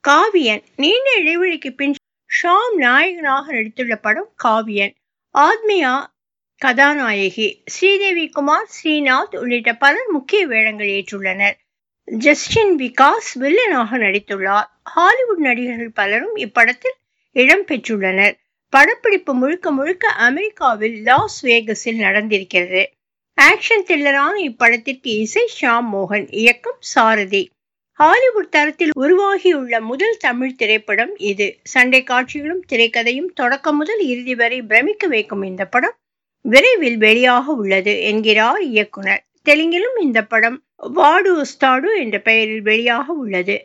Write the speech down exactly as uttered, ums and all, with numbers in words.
காவியன் நீண்ட இடைவெளிக்கு பின் ஷாம் நாயகனாக நடித்துள்ள படம் காவியன். ஆத்மியா கதாநாயகி. ஸ்ரீதேவி குமார், ஸ்ரீநாத் உள்ளிட்ட பலர் முக்கிய வேடங்கள் ஏற்றுள்ளனர். ஜஸ்டின் விகாஸ் வில்லனாக நடித்துள்ளார். ஹாலிவுட் நடிகர்கள் பலரும் இப்படத்தில் இடம் பெற்றுள்ளனர். படப்பிடிப்பு முழுக்க முழுக்க அமெரிக்காவில் லாஸ் வேகஸில் நடந்திருக்கிறது. ஆக்ஷன் த்ரில்லரான இப்படத்திற்கு இசை ஷாம் மோகன், இயக்கம் சாரதி. ஹாலிவுட் தரத்தில் உருவாகியுள்ள முதல் தமிழ் திரைப்படம் இது. சண்டை காட்சிகளும் திரைக்கதையும் தொடக்கம் முதல் இறுதி வரை பிரமிக்க வைக்கும் இந்த படம் விரைவில் வெளியாக உள்ளது என்கிறார் இயக்குனர். தெலுங்கிலும் இந்த படம் வாடு உஸ்தாடு என்ற பெயரில் வெளியாக உள்ளது.